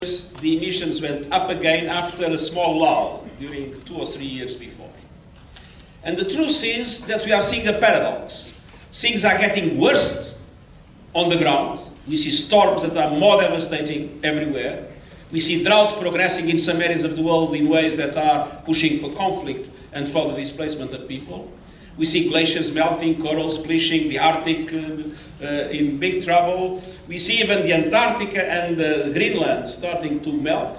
the emissions went up again after a small lull during 2 or 3 years before. And the truth is that we are seeing a paradox. Things are getting worse on the ground. We see storms that are more devastating everywhere. We see drought progressing in some areas of the world in ways that are pushing for conflict and for the displacement of people. We see glaciers melting, corals bleaching, the Arctic in big trouble. We see even the Antarctica and Greenland starting to melt.